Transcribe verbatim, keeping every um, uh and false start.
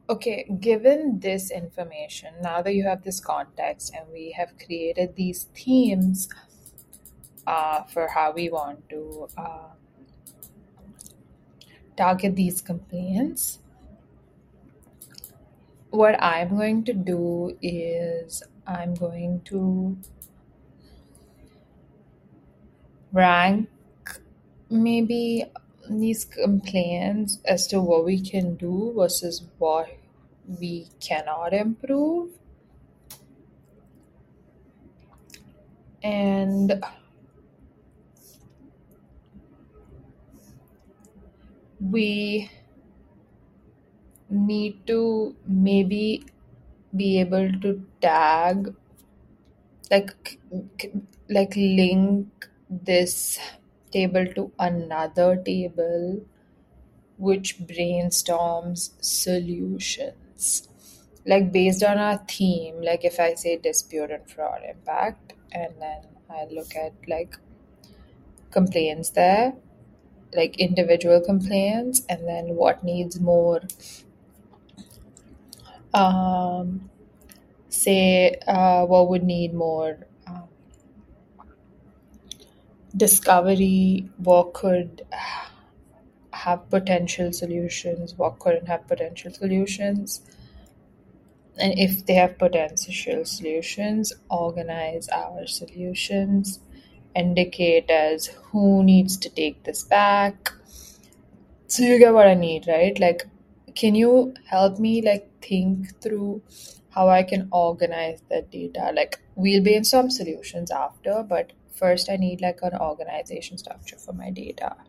Okay, given this information, now that you have this context and we have created these themes uh, for how we want to uh, target these complaints, what I'm going to do is I'm going to rank maybe these complaints as to what we can do versus what we cannot improve. And we need to maybe be able to tag, like like link this table to another table which brainstorms solutions, like based on our theme. Like if I say dispute and fraud impact, and then I look at like complaints there, like individual complaints, and then what needs more um say uh, what would need more um, discovery, what could have potential solutions, what couldn't have potential solutions, and if they have potential solutions, organize our solutions, indicate as who needs to take this back. So you get what I need, right? Like, can you help me like think through how I can organize that data? Like, we'll brainstorm solutions after, but first I need like an organization structure for my data.